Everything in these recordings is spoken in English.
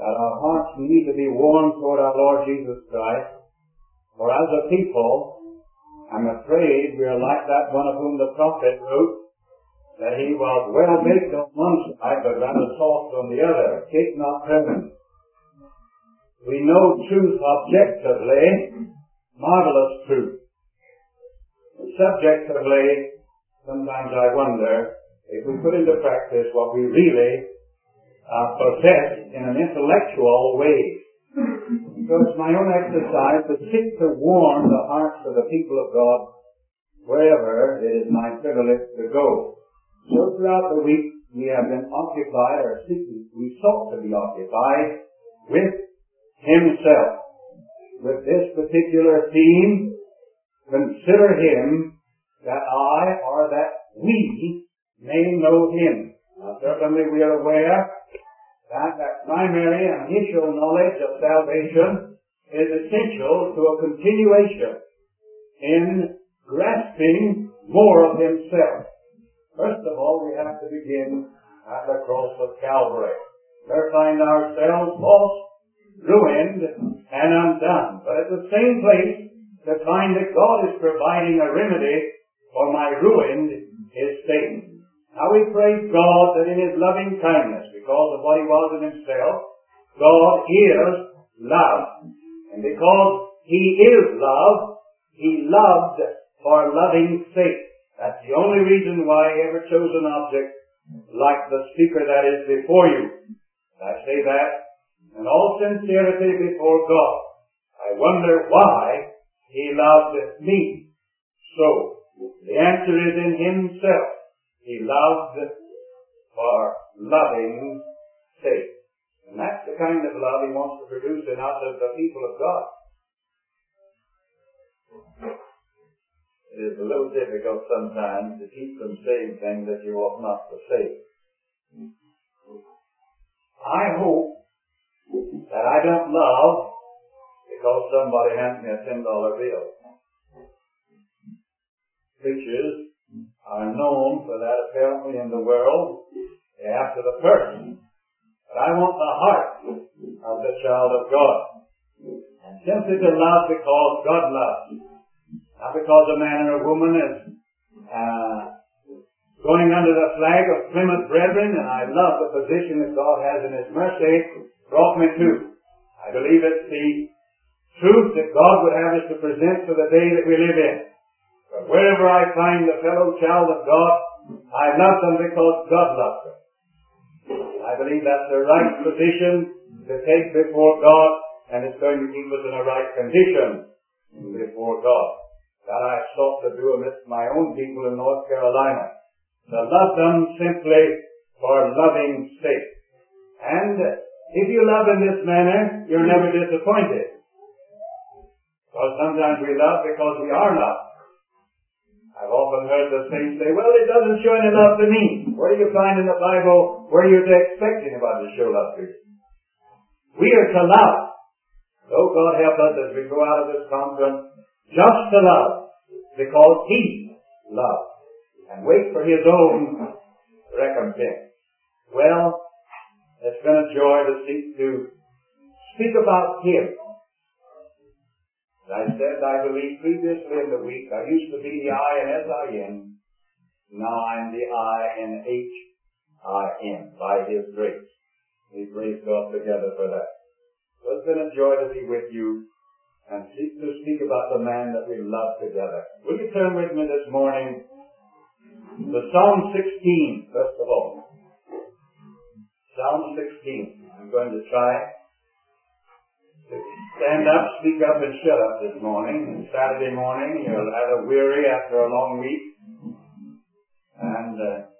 that our hearts need to be warmed toward our Lord Jesus Christ. For as a people, I'm afraid we are like that one of whom the prophet wrote, that he was well baked on one side, but rather soft on the other, cake not present. We know truth objectively, marvelous truth. Subjectively, sometimes I wonder if we put into practice what we really possess in an intellectual way. So it's my own exercise to seek to warm the hearts of the people of God wherever it is my privilege to go. So throughout the week we have been occupied, or we sought to be occupied with Himself. With this particular theme, consider Him that I, or that we, may know Him. Now certainly we are aware that primary and initial knowledge of salvation is essential to a continuation in grasping more of Himself. First of all, we have to begin at the cross of Calvary. There find ourselves lost, ruined, and undone. But at the same place, to find that God is providing a remedy for my ruined estate. Now we praise God that in His loving kindness, because of what He was in Himself, God is love. And because He is love, He loved for loving sake. That's the only reason why He ever chose an object like the speaker that is before you. I say that in all sincerity before God. I wonder why He loved me. So, the answer is in Himself. He loved for loving sake. And that's the kind of love He wants to produce in us as the people of God. It is a little difficult sometimes to keep from saying things that you ought not to say. I hope that I don't love because somebody hands me a $10 bill. Preachers are known for that apparently in the world, after the person. But I want the heart of the child of God. And simply to love because God loves. Not because a man or a woman is going under the flag of Plymouth Brethren, and I love the position that God has in His mercy brought me to. I believe it's the truth that God would have us to present for the day that we live in. But wherever I find a fellow child of God, I love them because God loves them. I believe that's the right position to take before God, and it's going to keep us in a right condition before God. That I sought to do amidst my own people in North Carolina. To love them simply for loving sake. And if you love in this manner, you're never disappointed. Because sometimes we love because we are loved. I've often heard the saints say, well, it doesn't show any love to me. Where do you find in the Bible where you're to expect anybody to show love to you? We are to love. So God help us as we go out of this conference, just to love, because He loves, and wait for His own recompense. Well, it's been a joy to speak about Him. As I said, I believe previously in the week, I used to be the I-N-S-I-N. Now I'm the I-N-H-I-N, by His grace. We praise God together for that. So it's been a joy to be with you and to speak about the man that we love together. Will you turn with me this morning to Psalm 16, first of all. Psalm 16. I'm going to try to stand up, speak up, and shut up this morning. Saturday morning, you're rather weary after a long week. And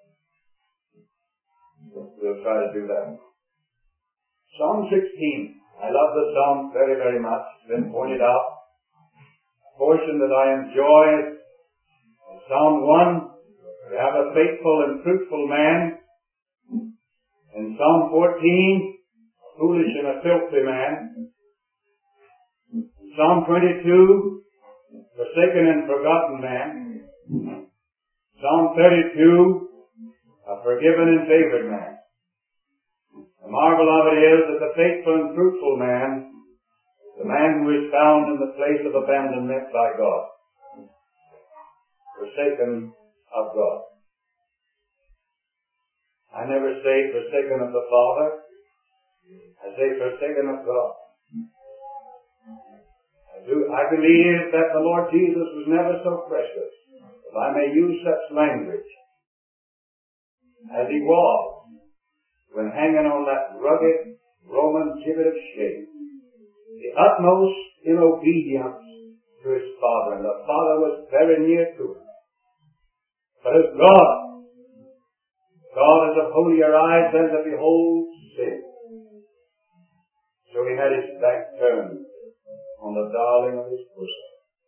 we'll try to do that. Psalm 16. I love the Psalm very, very much. It's been pointed out. A portion that I enjoy in Psalm 1, we have a faithful and fruitful man. In Psalm 14, a foolish and a filthy man. In Psalm 22, forsaken and forgotten man. Psalm 32, a forgiven and favored man. The marvel of it is that the faithful and fruitful man, the man who is found in the place of abandonment by God, forsaken of God. I never say forsaken of the Father. I say forsaken of God. I believe that the Lord Jesus was never so precious, if I may use such language, as he was when hanging on that rugged Roman gibbet of shame. The utmost in obedience to his Father, and the Father was very near to him. But as God is of holier eyes than to behold sin, so he had his back turned on the darling of his bosom.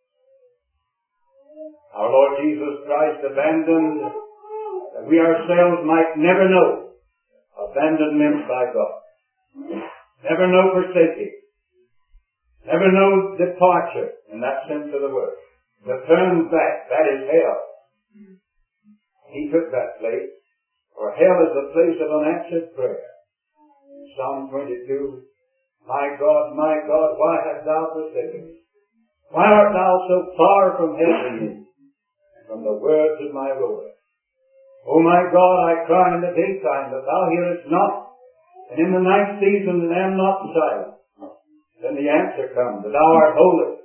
Our Lord Jesus Christ abandoned that we ourselves might never know abandonment by God. Never know forsaking. Never know departure in that sense of the word. The turn back, that is hell. He took that place, for hell is the place of unanswered prayer. Psalm 22, my God, why hast thou forsaken me? Why art thou so far from helping me, and from the words of my Lord? O my God, I cry in the daytime, but thou hearest not, and in the night season am not silent. Then the answer comes, that thou art holy.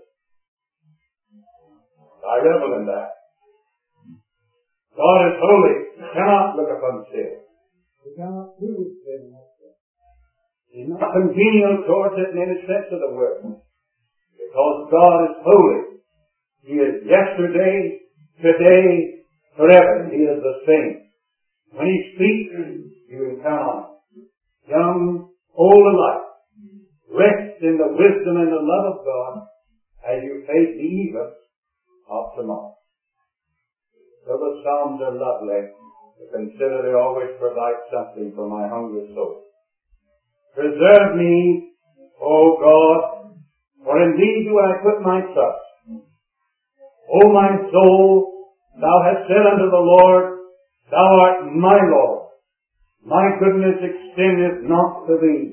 I revel in that. God is holy. He cannot look upon sin. He cannot do with sin. He's not congenial towards it in any sense of the word. Because God is holy. He is yesterday, today, forever. He is the same. When he speaks, you can count on him. Young, old alike. Rest in the wisdom and the love of God as you face the evils of tomorrow. So the Psalms are lovely to consider. They always provide something for my hungry soul. Preserve me, O God, for in thee do I put my trust. O my soul, thou hast said unto the Lord, thou art my Lord. My goodness extendeth not to thee.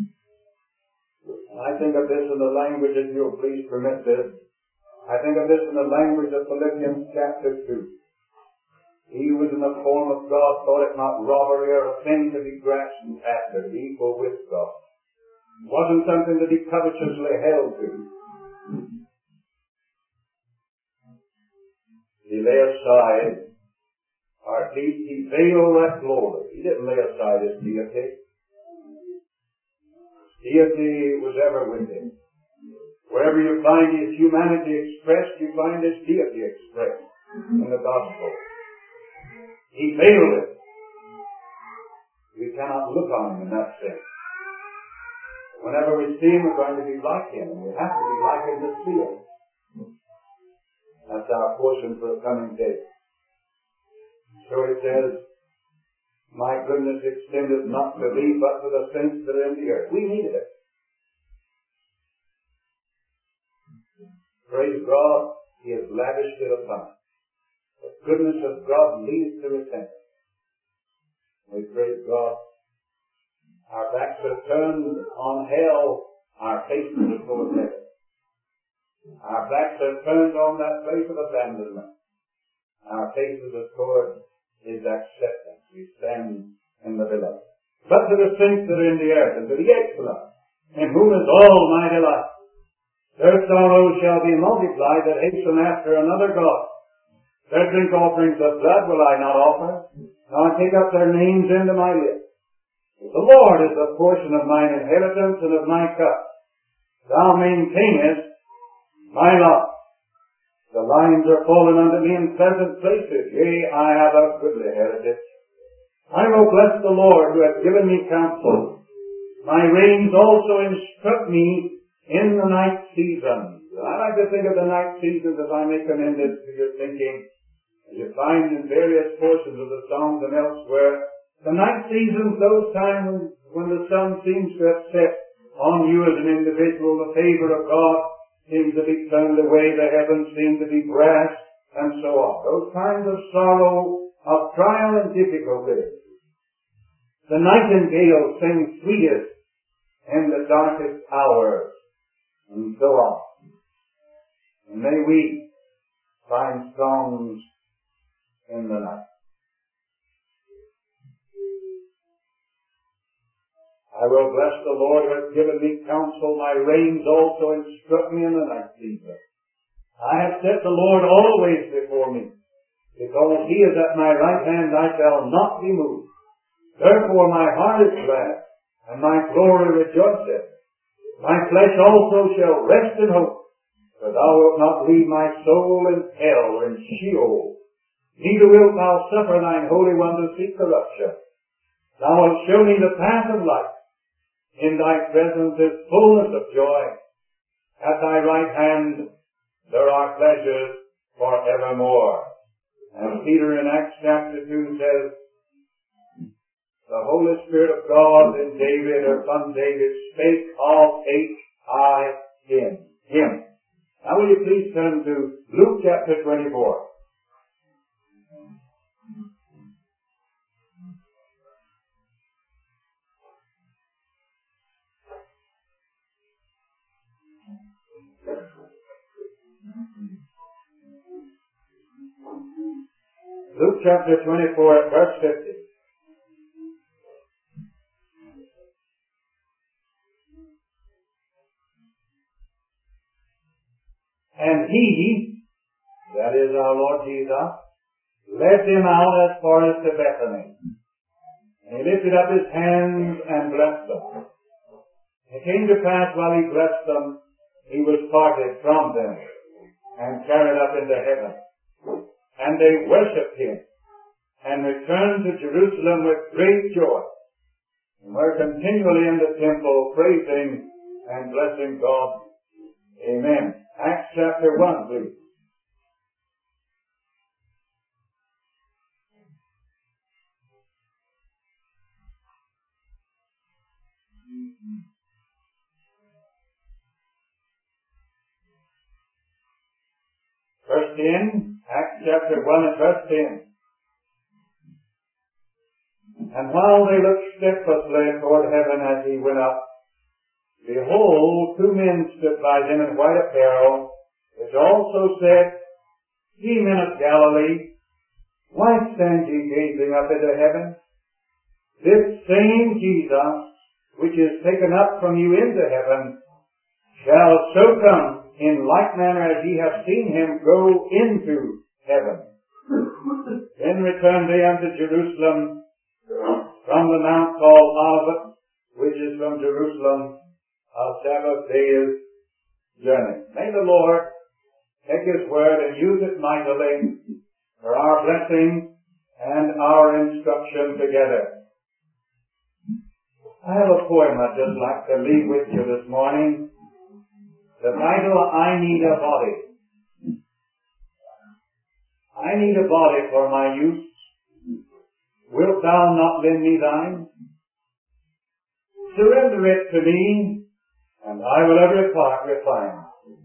I think of this in the language, if you'll please permit this. I think of this in the language of Philippians chapter 2. He who was in the form of God thought it not robbery or a thing to be grasped after, to be equal with God. It wasn't something to be covetously held to. He lay aside, or at least he veiled that glory. He didn't lay aside his deity. Deity was ever with him. Wherever you find his humanity expressed, you find his deity expressed in the gospel. He veiled it. We cannot look on him in that sense. Whenever we see him, we're going to be like him, and we have to be like him to see him. That's our portion for the coming day. So it says, my goodness extended not to thee, but to the saints that are in the earth. We needed it. Praise God, he has lavished it upon us. The goodness of God leads to repentance. We praise God. Our backs are turned on hell, our faces are toward heaven. Our backs are turned on that place of abandonment. Our faces are toward his acceptance. We stand in the beloved. But to the saints that are in the earth, and to the excellent, in whom is all my delight, their sorrows shall be multiplied that hasten after another God. Their drink offerings of blood will I not offer, nor take up their names into my lips. The Lord is the portion of mine inheritance and of my cup. Thou maintainest my lot. The lines are fallen unto me in pleasant places. Yea, I have a goodly heritage. I will bless the Lord who hath given me counsel. My reins also instruct me in the night seasons. I like to think of the night seasons, as I may commend it to your thinking. As you find in various portions of the Psalms and elsewhere, the night seasons, those times when the sun seems to have set on you as an individual, the favor of God seems to be turned away, the heavens seem to be brass, and so on. Those times of sorrow, of trial and difficulty. The nightingale sings sweetest in the darkest hours, and so on. And may we find songs in the night. I will bless the Lord who hath given me counsel. My reins also instruct me in the night season. I have set the Lord always before me. Because he is at my right hand, I shall not be moved. Therefore my heart is glad, and my glory rejoiceth. My flesh also shall rest in hope. For thou wilt not leave my soul in hell, in Sheol. Neither wilt thou suffer thine Holy One to see corruption. Thou wilt show me the path of life. In thy presence is fullness of joy. At thy right hand there are pleasures forevermore. And Peter in Acts chapter 2 says, the Holy Spirit of God in David, or son David, spake of him. Now will you please turn to Luke chapter 24. Luke chapter 24 at verse 50. And he, that is our Lord Jesus, led them out as far as to Bethany. And he lifted up his hands and blessed them. It came to pass while he blessed them, he was parted from them and carried up into heaven. And they worshipped him and returned to Jerusalem with great joy, and were continually in the temple praising and blessing God. Amen. Acts chapter 1, please. Verse 10, Acts chapter 1 and verse 10. And while they looked steadfastly toward heaven as he went up, behold, two men stood by them in white apparel, which also said, Ye men of Galilee, why stand ye gazing up into heaven? This same Jesus, which is taken up from you into heaven, shall so come in like manner as ye have seen him go into heaven. Then returned they unto Jerusalem from the mount called Olivet, which is from Jerusalem a 7 days' journey. May the Lord take his word and use it mightily for our blessing and our instruction together. I have a poem I'd just like to leave with you this morning. The title, I Need a Body. I need a body for my use. Wilt thou not lend me thine? Surrender it to me, and I will every part refine.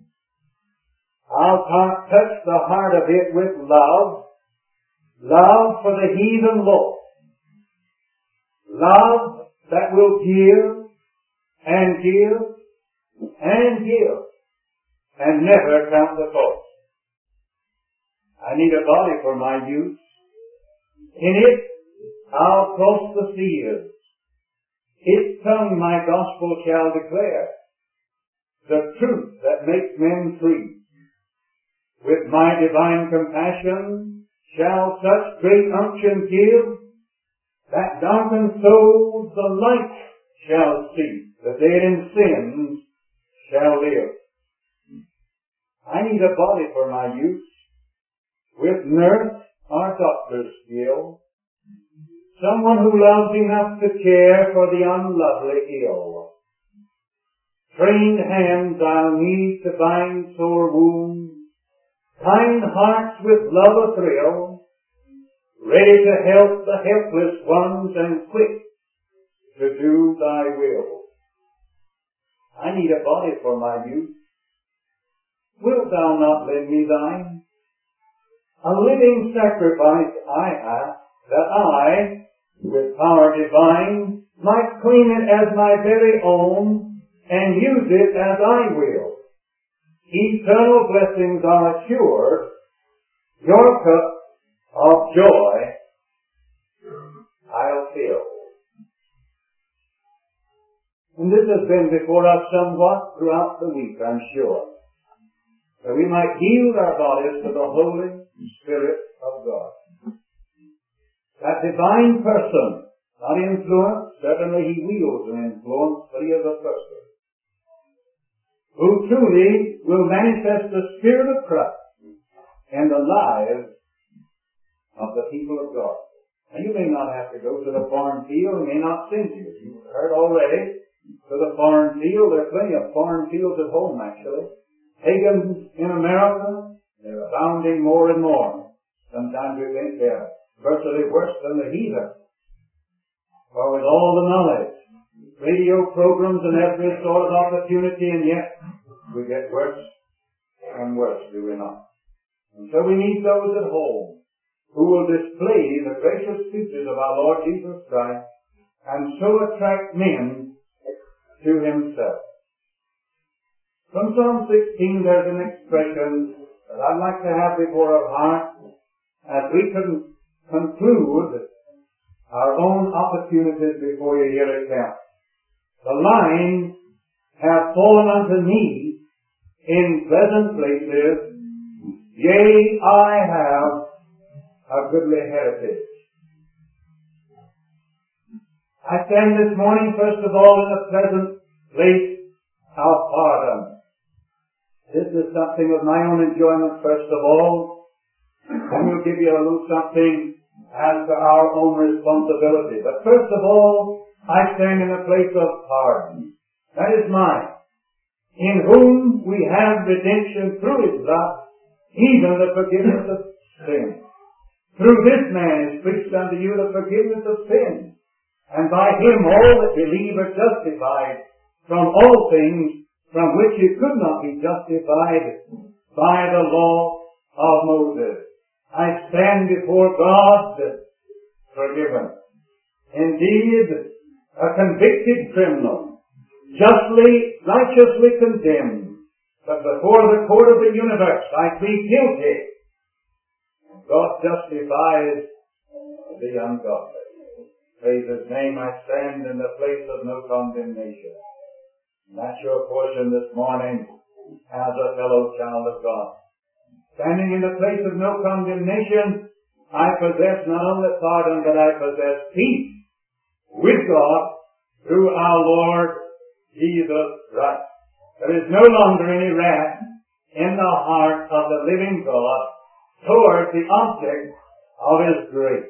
I'll touch the heart of it with love, love for the heathen lost, love that will give and give and give and never count the cost. I need a body for my use. In it I'll cross the seas. Its tongue my gospel shall declare, the truth that makes men free. With my divine compassion shall such great unction give, that darkened souls the light shall see, the dead in sins shall live. I need a body for my use, with nurse or doctor's skill, someone who loves enough to care for the unlovely ill. Trained hands I'll need to bind sore wounds, kind hearts with love a-thrill, ready to help the helpless ones and quick to do thy will. I need a body for my use. Wilt thou not lend me thine? A living sacrifice I ask, that I, with power divine, might claim it as my very own and use it as I will. Eternal blessings are assured. Your cup of joy I'll fill. And this has been before us somewhat throughout the week, I'm sure, that we might yield our bodies to the Holy Spirit of God. That divine person, not influence, certainly he wields an influence, but he is a person, who truly will manifest the Spirit of Christ in the lives of the people of God. And you may not have to go to the foreign field, it may not send you. You've heard already, to the foreign field. There are plenty of foreign fields at home, actually. Pagans in America, they're abounding more and more. Sometimes we think they're virtually worse than the heathen. For with all the knowledge, radio programs and every sort of opportunity, and yet we get worse and worse, do we not? And so we need those at home who will display the gracious features of our Lord Jesus Christ and so attract men to himself. From Psalm 16 there's an expression that I'd like to have before our heart as we can conclude our own opportunities before you hear it now. The line, have fallen unto me in pleasant places, yea, I have a goodly heritage. I stand this morning, first of all, in a pleasant place of pardon. This is something of my own enjoyment, first of all, and we'll give you a little something as to our own responsibility. But first of all, I stand in a place of pardon. That is mine, in whom we have redemption through his blood, even the forgiveness of sin. Through this man is preached unto you the forgiveness of sin. And by him all that believe are justified from all things from which you could not be justified by the law of Moses. I stand before God forgiven. Indeed, a convicted criminal, justly, righteously condemned, but before the court of the universe I plead guilty. God justifies the ungodly. Praise his name, I stand in the place of no condemnation. And that's your portion this morning as a fellow child of God. Standing in the place of no condemnation, I possess not only pardon, but I possess peace with God through our Lord Jesus Christ. There is no longer any wrath in the heart of the living God toward the object of his grace.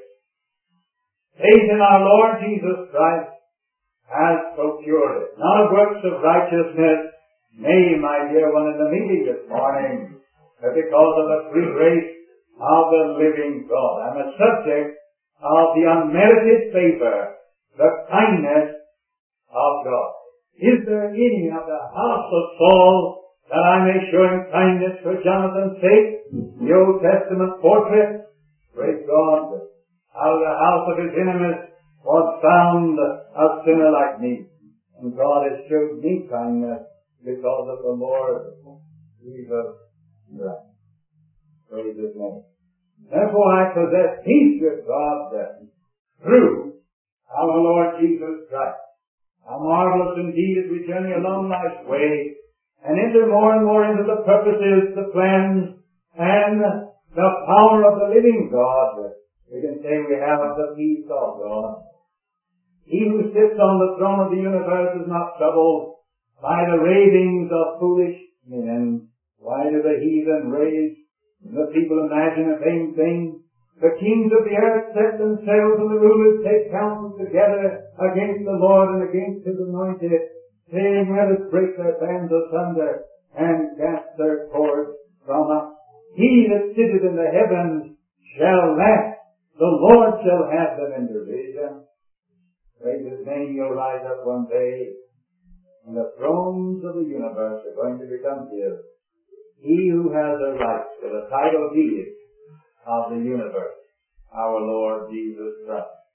Faith in our Lord Jesus Christ has procured it. Not of works of righteousness, nay, my dear one in the meeting this morning, but because of the free grace of the living God. I'm a subject of the unmerited favor, the kindness of God. Is there any of the house of Saul that I may show him kindness for Jonathan's sake? The Old Testament portrait, praise God, out of the house of his enemies was found a sinner like me. And God has showed me kindness because of the Lord Jesus Christ. Praise his name. Therefore I possess peace with God through our Lord Jesus Christ. How marvelous indeed as we journey along life's way and enter more and more into the purposes, the plans, and the power of the living God. We can say we have the peace of God. He who sits on the throne of the universe is not troubled by the ravings of foolish men. Why do the heathen rage? The people imagine a vain thing. The kings of the earth set themselves, and the rulers take counsel together against the Lord and against his anointed, saying, let us break their bands asunder and cast their cords from us. He that sitteth in the heavens shall laugh. The Lord shall have them in derision. Praise his name. You'll rise up one day, and the thrones of the universe are going to become his. He who has the right to the title deed of the universe, our Lord Jesus Christ.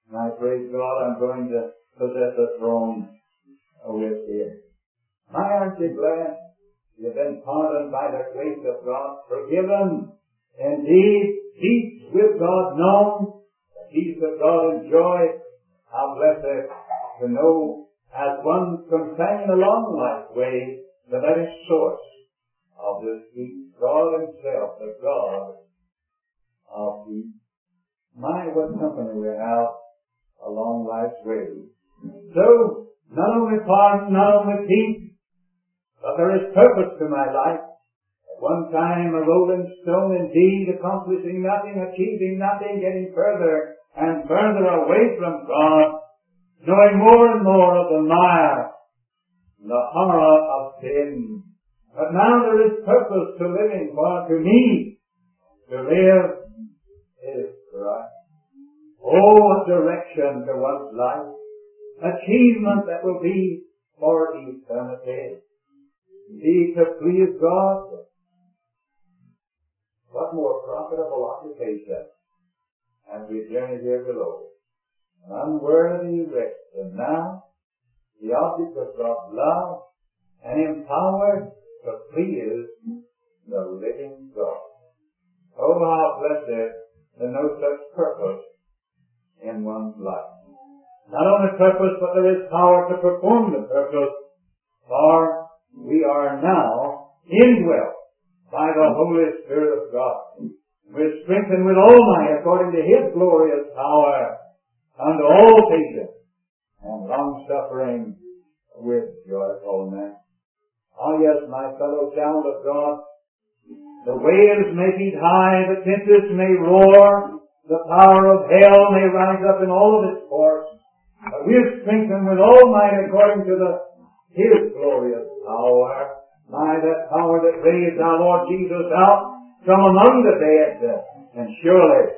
And I praise God, I'm going to possess a throne with Him. My, aren't you glad? You've been pardoned by the grace of God, forgiven, indeed, peace with God known, the peace of God enjoyed. How blessed to know, as one companion along life's way, the very source of this peace, God Himself, the God of peace. My, what company we have along life's way. So, not only pardon, not only peace, but there is purpose to my life. At one time a rolling stone indeed, accomplishing nothing, achieving nothing, getting further and further away from God, knowing more and more of the mire, the horror of sin. But now there is purpose to living, for to me, to live is Christ. Oh, a direction to one's life, achievement that will be for eternity. Indeed, to please God, what more profitable occupation as we journey here below. An unworthy rest, and now the object of God's love, and empowered to please the living God. Oh, how blessed to know such purpose in one's life. Not only purpose, but there is power to perform the purpose, for we are now indwelt by the Holy Spirit of God. We're strengthened with all might according to His glorious power unto all patience and long-suffering with joyfulness. Oh yes, my fellow child of God, the waves may beat high, the tempest may roar, the power of hell may rise up in all of its force, but we are strengthened with all might according to His glorious power. My, that power that raised our Lord Jesus out from among the dead. And surely,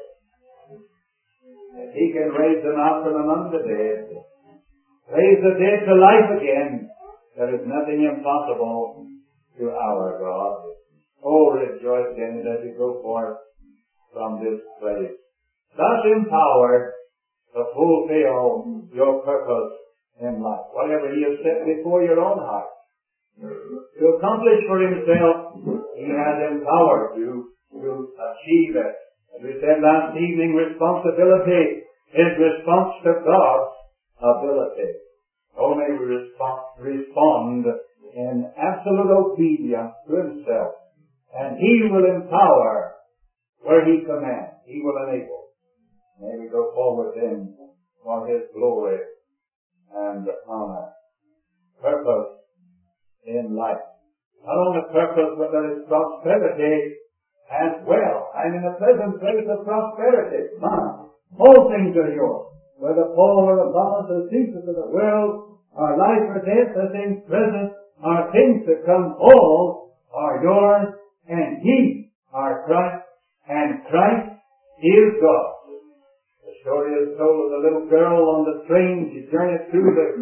if He can raise them out from among the dead, raise the dead to life again, there is nothing impossible to our God. Oh, rejoice in it as you go forth from this place, thus empowered to fulfill your purpose in life. Whatever He has set before your own heart to accomplish for Himself, He has empowered you to achieve it. As we said last evening, responsibility is response to God's ability. Only we respond in absolute obedience to Himself, and He will empower where He commands. He will enable. May we go forward then for His glory and honor. Purpose in life. Not only purpose, but there is prosperity as well. I'm in a pleasant place of prosperity. All things are yours. Whether Paul or Apollos or Cephas of the world, our life or death, the things present, our things to come, all are yours, and He, our Christ, and Christ is God. The story is told of the little girl on the train. She journeyed through the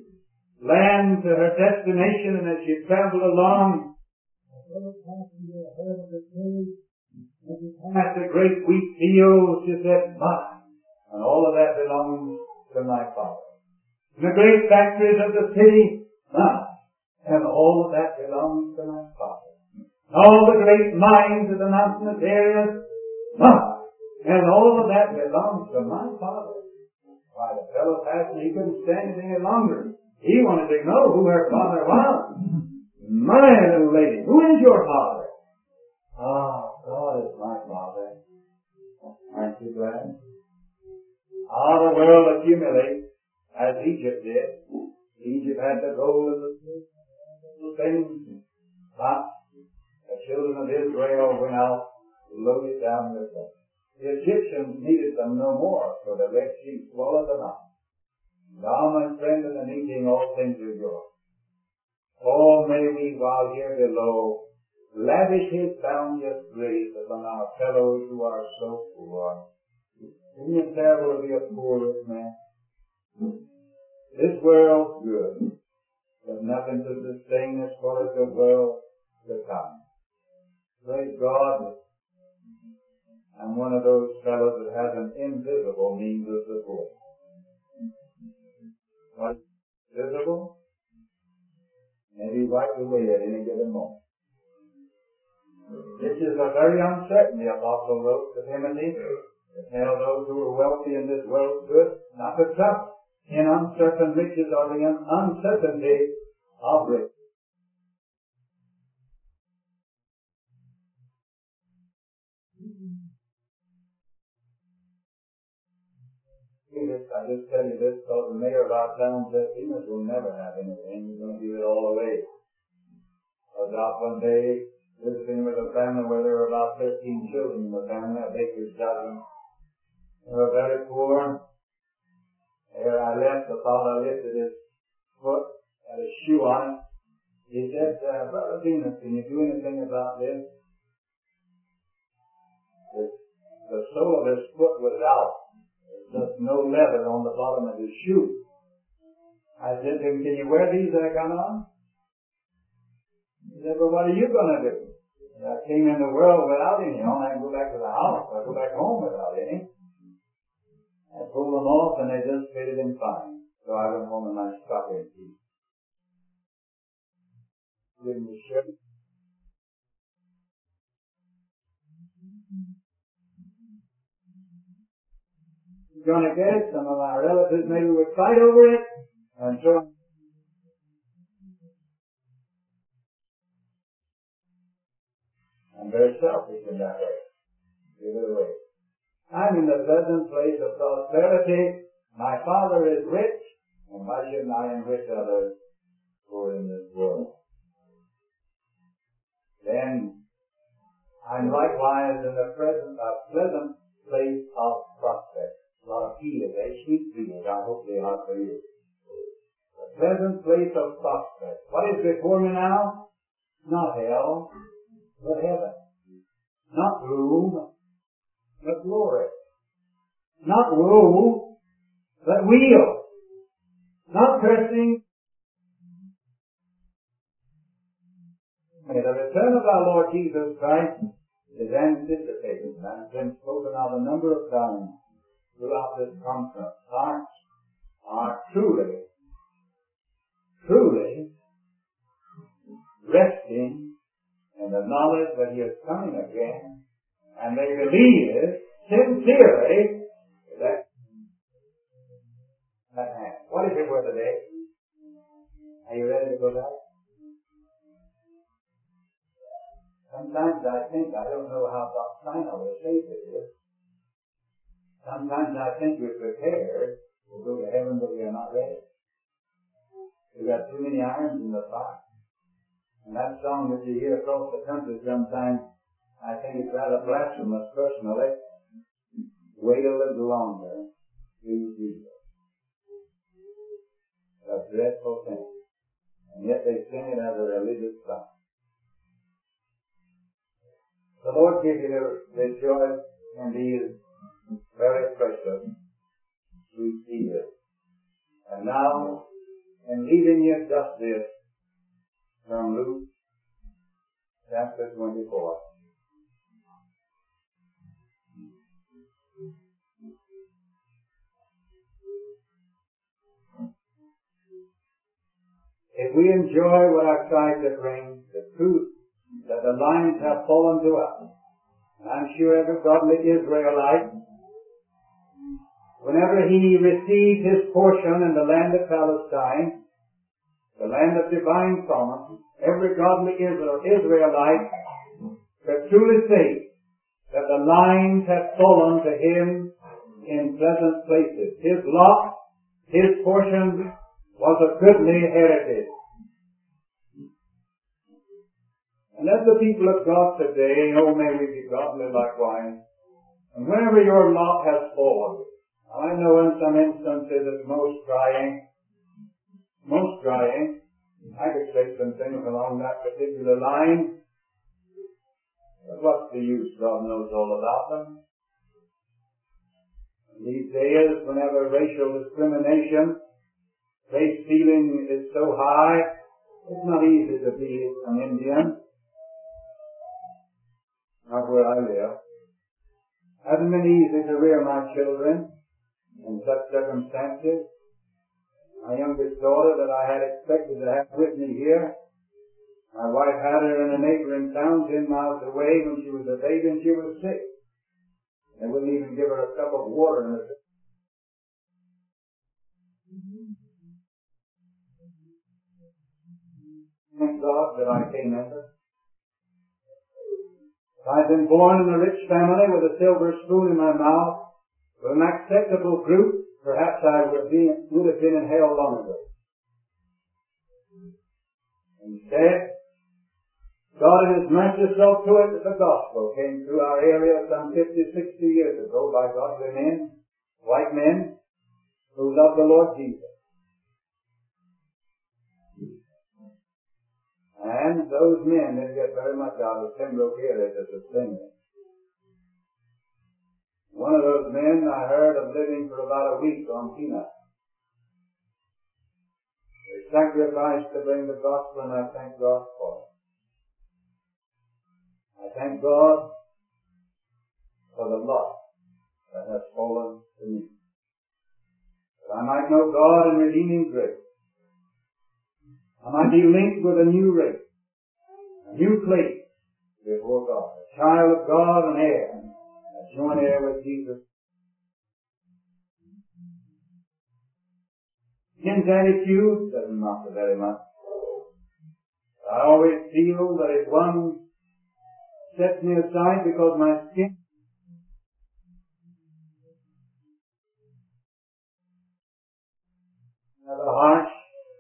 land to her destination, and as she traveled along, as she passed a great wheat field, she said, "My, and all of that belongs to my Father." And the great factories of the city, my, and all of that belongs to my Father. All the great mines of the mountainous areas, my, and all of that belongs to my Father. Why, the fellow pastor, he couldn't stand it any longer. He wanted to know who her father was. My little lady, who is your father? Ah, God is my Father. Aren't you glad? The world accumulates as Egypt did. Egypt had the gold and the things, but the children of Israel went out loaded down with them. The Egyptians needed them no more, for the Red Sea swallowed them up. Now, my friend, in the meeting, all things are yours. Oh, may we, while here below, lavish His bounteous grace upon our fellows who are so poor. Isn't it terrible to be a poor rich man? This world's good, but nothing to sustain us for the world to come. Praise God. I'm one of those fellows that has an invisible means of support. What's visible may be wiped away at any given moment. This is a very uncertain, the apostle wrote to Timothy, to tell those who are wealthy in this world good not to trust in uncertain riches or the uncertainty of riches. I just tell you this because the mayor of our town said Venus will never have anything. He's going to give it all away. I was out one day visiting with a family where there were about 13 children in the family, a baker's dozen. They were very poor. Ere I left, the father lifted his foot, had a shoe on it. He said, Brother Venus, can you do anything about this? The sole of his foot was out. Just no leather on the bottom of his shoe. I said to him, can you wear these that I got on? He said, well, what are you going to do? I came in the world without any on. I can go back to the house. I go back home without any. I pulled them off and they just fitted in fine. So I went home in my stocking feet. Give him the shirt. Going to get it. Some of my relatives maybe would fight over it. And so I'm very selfish in that way. Give it away. I'm in the present place of prosperity. My Father is rich, and why shouldn't I enrich others who are in this world? Then I'm likewise in the present pleasant place of prospect. A lot of fields, sweet fields. I hope they are for you. The pleasant place of prospect. What is before me now? Not hell, but heaven. Not gloom, but glory. Not woe, but weal. Not cursing. The return of our Lord Jesus Christ is anticipated and has been spoken of a number of times throughout this conference. Hearts are truly resting in the knowledge that He is coming again, and they believe it sincerely that hand. What is it for today? Are you ready to go back? Sometimes I think, I don't know how doctrinal or safe it is. Sometimes I think we're prepared to go to heaven, but we are not ready. We've got too many irons in the fire. And that song that you hear across the country sometimes, I think it's rather blasphemous personally. Wait a little longer. Please Jesus. A dreadful thing. And yet they sing it as a religious song. The Lord give you the joy, and He is very precious, sweet Jesus. And now, in leaving you just this, from Luke chapter 24. If we enjoy what our sight brings, the truth that the lines have fallen to us, I'm sure every godly Israelite, whenever he received his portion in the land of Palestine, the land of divine promise, every godly Israelite could truly say that the lines have fallen to him in pleasant places. His lot, his portion was a goodly heritage. And as the people of God today, oh, may we be godly likewise. And whenever your lot has fallen, I know in some instances it's most trying. I could say some things along that particular line. But what's the use? God knows all about them. These days, whenever racial discrimination, race feeling is so high, it's not easy to be an Indian. Not where I live. Hasn't been easy to rear my children in such circumstances. My youngest daughter that I had expected to have with me here, my wife had her in a neighboring town 10 miles away when she was a baby and she was sick. They wouldn't even give her a cup of water in her. Thank God that I came in her. If I'd been born in a rich family with a silver spoon in my mouth, with an acceptable group, perhaps I would have been in hell long ago. Instead, God in His mercy saw to it that the gospel came through our area some 50, 60 years ago by godly men, white men, who loved the Lord Jesus. And those men didn't get very much out of Pembroke area to sustain it. One of those men I heard of living for about a week on peanuts. They sacrificed to bring the gospel, and I thank God for it. I thank God for the lot that has fallen to me, that I might know God in redeeming grace. I might be linked with a new race, a new place before God, a child of God and heir, a joint heir with Jesus. His attitude doesn't matter very much. I always feel that if one sets me aside because my skin is harsh,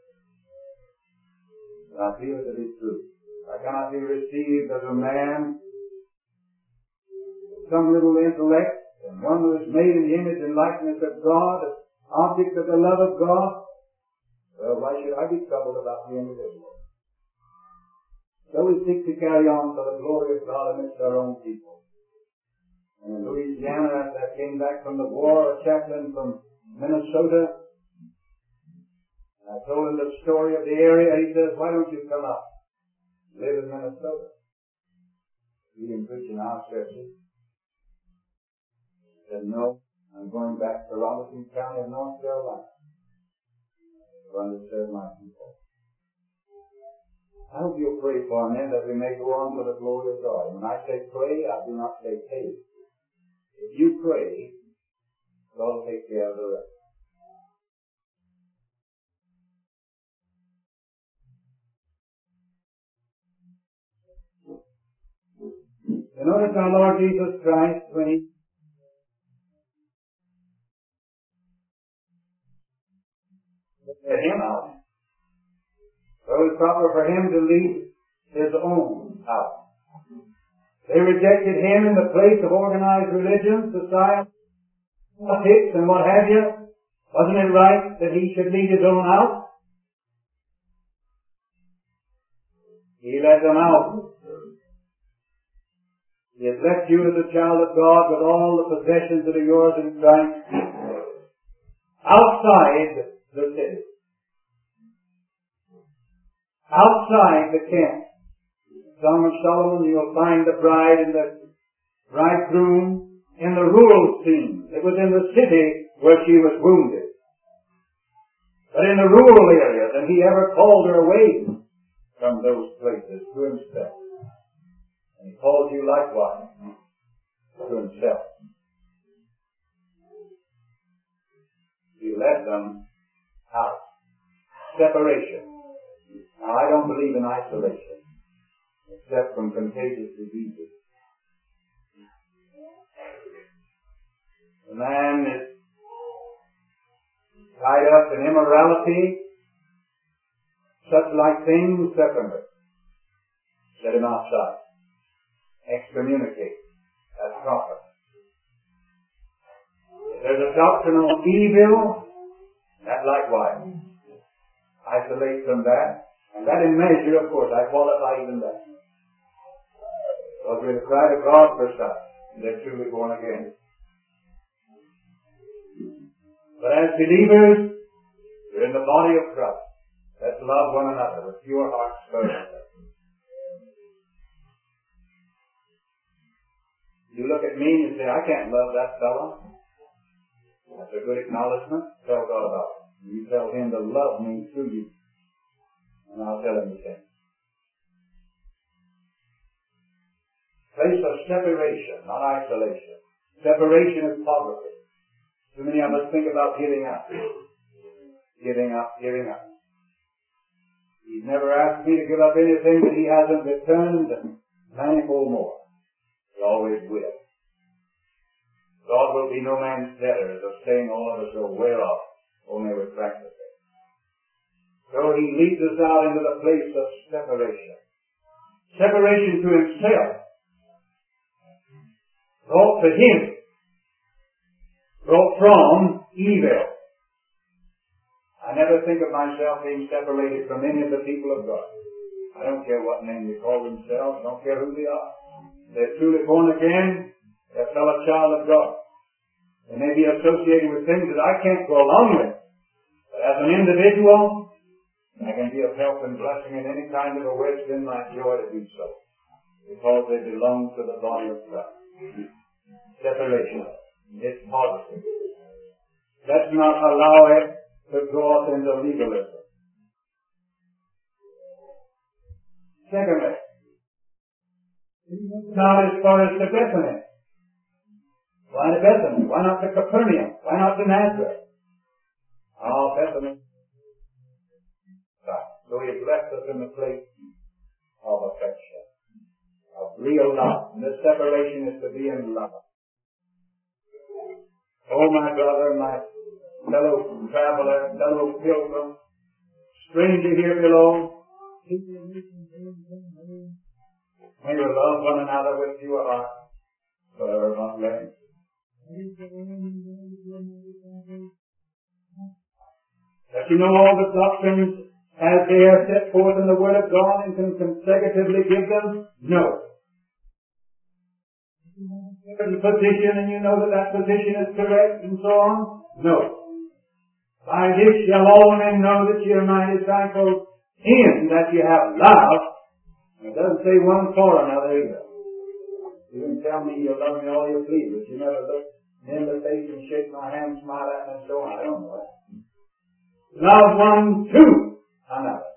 I feel it to be true. I cannot be received as a man with some little intellect and one who is made in the image and likeness of God, an object of the love of God. Well, why should I be troubled about the individual? So we seek to carry on for the glory of God amidst our own people. And in Louisiana, after I came back from the war, a chaplain from Minnesota, I told him the story of the area. He says, why don't you come up? Live in Minnesota. He didn't preach in our churches. He said, no, I'm going back to Robertson County of North Carolina. I'm going to serve my people. I hope you'll pray for me that we may go on to the glory of God. When I say pray, I do not say pay. If you pray, God will take care of the rest. You notice our Lord Jesus Christ, when He let Him out, so it was proper for Him to lead His own out. They rejected Him in the place of organized religion, society, politics, and what have you. Wasn't it right that He should lead His own out? He let them out. He has left you as a child of God with all the possessions that are yours in Christ outside the city, outside the camp. Song of Solomon, you'll find the bride and the bridegroom in the rural scene. It was in the city where she was wounded. But in the rural areas, and He ever called her away from those places to Himself. And He calls you likewise to Himself. He led them out. Separation. Now, I don't believe in isolation, except from contagious diseases. The man is tied up in immorality, such like things, separate. Set him outside. Excommunicate. That's proper. If there's a doctrinal evil, that likewise. Isolate from that. And that in measure, of course, I qualify even that. Because we're the cry to God for such. They're truly born again. But as believers, we're in the body of Christ. Let's love one another with pure hearts fervently. You look at me and you say, I can't love that fellow. That's a good acknowledgement. Tell God about it. You tell him to love me through you. And I'll tell him the same. Place of separation, not isolation. Separation is poverty. Too many of us think about giving up. Giving up, giving up. He's never asked me to give up anything that he hasn't returned manifold more. He always will. God will be no man's debtor, of saying all of us are well off, only we practice it. So he leads us out into the place of separation. Separation to himself. Brought to him. Brought from evil. I never think of myself being separated from any of the people of God. I don't care what name they call themselves. Don't care who they are. They're truly born again. They're a fellow child of God. They may be associated with things that I can't go along with. But as an individual, I can be of help and blessing in any kind of a way. It's been my joy to do so. Because they belong to the body of Christ. Separation. It's positive. Let's not allow it to draw us into legalism. Secondly, not as far as to Bethany. Why to Bethany? Why not to Capernaum? Why not to Nazareth? Oh, Bethany. So he has left us in the place of affection, of real love. And this separation is to be in love. Oh, my brother, my fellow traveler, fellow pilgrim, stranger here below, may we love one another with pure heart, forever not letting. That you know all the doctrines as they are set forth in the Word of God and can consecutively give them? No. There's a position and you know that that position is correct and so on? No. By this shall all men know that ye are my disciples, in that ye have love. It doesn't say one for another either. You can tell me you love me all you please, but you never look me in the face and shake my hand, smile at me and so on. I don't know that. Love one to another.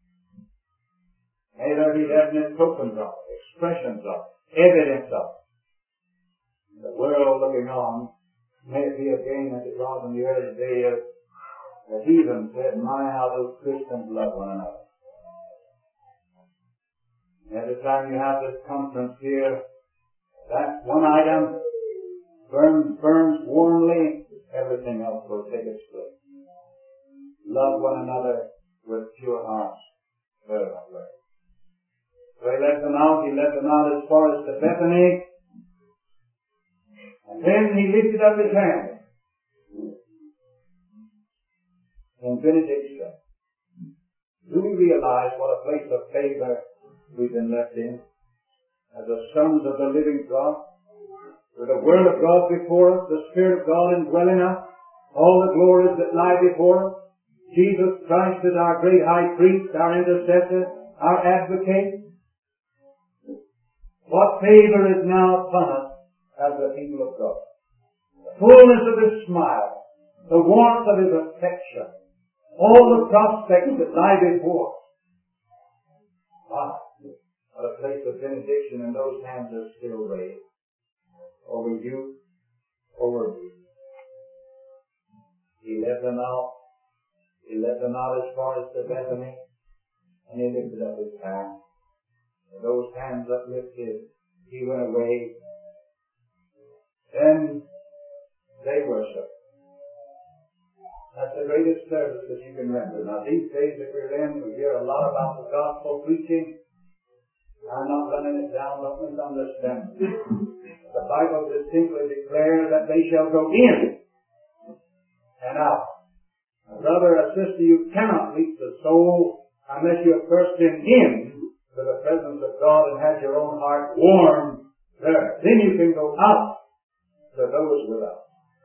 May there be definite tokens of it, expressions of it, evidence of it. The world looking on, may it be again as it was in the early days, the heathen said, my, how those Christians love one another. And every time you have this conference here, that one item burns warmly, everything else will take its place. Love one another with pure hearts. Very well. So he led them out as far as to Bethany. And then he lifted up his hand in benediction. Do we realize what a place of favor we've been left in as the sons of the living God? With the Word of God before us, the Spirit of God indwelling us, all the glories that lie before us, Jesus Christ is our great high priest, our intercessor, our advocate. What favor is now upon us as the people of God? The fullness of His smile, the warmth of His affection, all the prospects that lie before us. Ah, what a place of benediction, and those hands are still raised over you, over me. He led them out. He led them out as far as to Bethany, and he lifted up his hand. With those hands uplifted, he went away. Then they worship. That's the greatest service that you can render. Now these days that we're in, we hear a lot about the gospel preaching. I'm not running it down, don't misunderstand. The Bible distinctly declares that they shall go in and out. Brother or sister, you cannot reach the soul unless you have first been in to the presence of God and had your own heart warm there. Then you can go out to those without.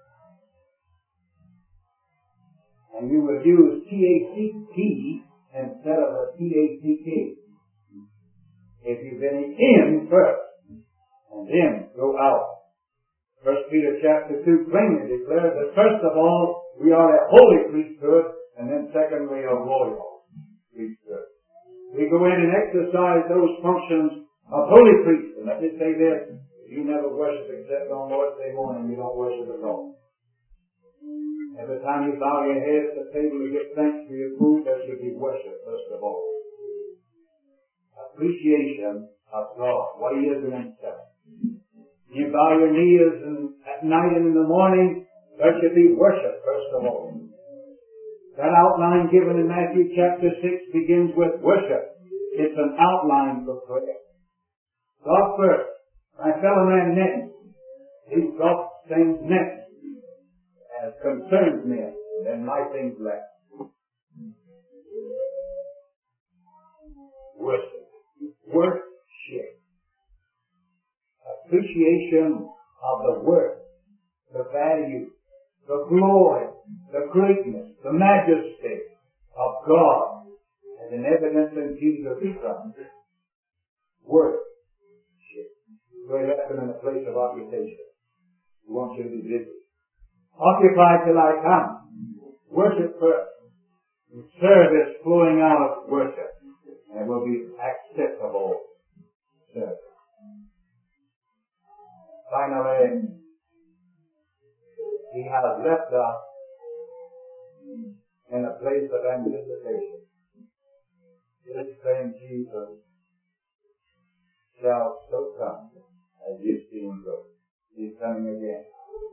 And you will use T-A-C-T instead of a T-A-C-K. If you've been in first, and then go out. 1 Peter chapter 2 plainly declares that first of all, We are a holy priesthood, and then secondly, a royal priesthood. We go in and exercise those functions of holy priesthood. Let me say this. You never worship except on Lord's Day morning. You don't worship at all. Every time you bow your head at the table to give thanks for your food, there should be worship, first of all. Appreciation of God, what He is in Himself. You bow your knees at night and in the morning, there should be worship, first of all. That outline given in Matthew chapter 6 begins with worship. It's an outline for prayer. God first, my fellow man next. These God things next, as concerns me, then my things left. Worship. Worship. Appreciation of the worth, the value, the glory, the greatness, the majesty of God as an evidence in Jesus Christ. Worship. So He left them in a place of occupation. He wants you to be busy. Occupy till I come. Worship first. Service flowing out of worship. And it will be acceptable service. Finally, He has left us in a place of anticipation. This same Jesus shall so come as you've seen Him go. He's coming again.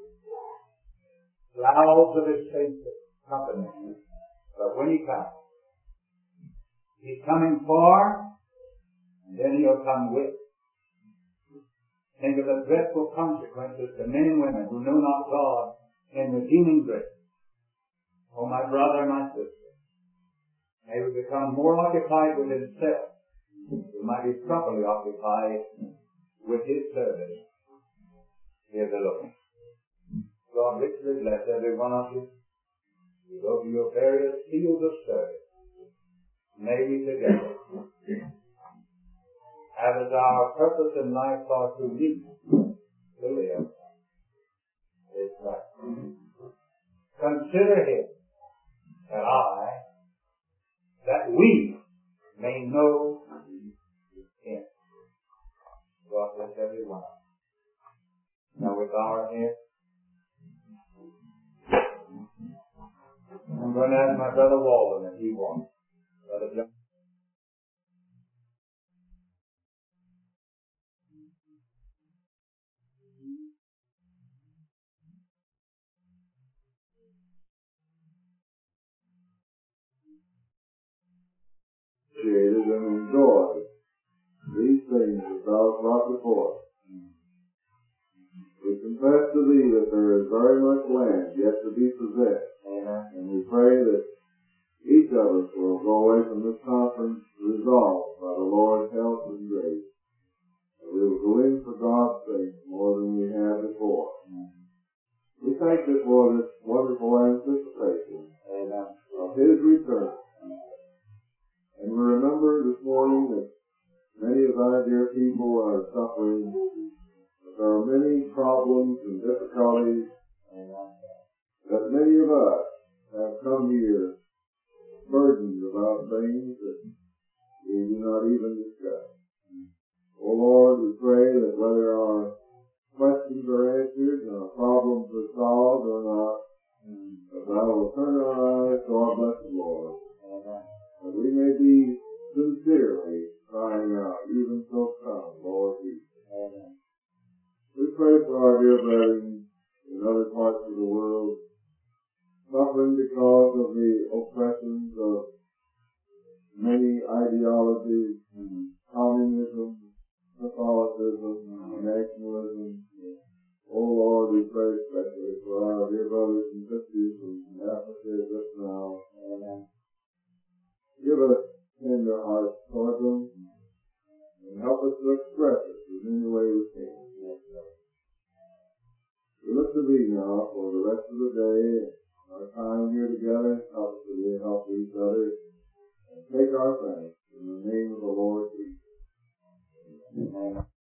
Clouds of His saints company. But when He comes, He's coming for, and then He'll come with. Think of the dreadful consequences to men and women who know not God in redeeming grace. Oh, my brother and my sister, may we become more occupied with Himself. We might be properly occupied with His service here below. God richly bless every one of you. You go to your various fields of service. May we together have as our purpose in life for to live, is right. Consider Him that we may know Him. God bless everyone. Now with our head, I'm going to ask my brother Walden if he wants. Brother John. Appreciated and enjoyed these things that thou hast brought before us. We confess to Thee that there is very much land yet to be possessed. Amen. And we pray that each of us will go away from this conference resolved by the Lord's help and grace. That we will go in for God's sake more than we have before. We thank Thee for this wonderful anticipation of His return. And we remember this morning that many of Thy dear people are suffering. That there are many problems and difficulties. That many of us have come here burdened about things that we do not even discuss. Oh Lord, we pray that whether our questions are answered and our problems are solved or not, that Thou will turn our eyes to our blessed Lord. That we may be sincerely crying out, even so come, Lord Jesus. We pray for our dear brethren in other parts of the world, suffering because of the oppressions of many ideologies, communism, Catholicism, nationalism. Oh Lord, we pray especially for our dear brothers and sisters in Africa just now. Give us tender hearts toward them and help us to express it in any way we can. We look to Thee now for the rest of the day, our time here together. Help us to help each other and take our thanks in the name of the Lord Jesus. Amen.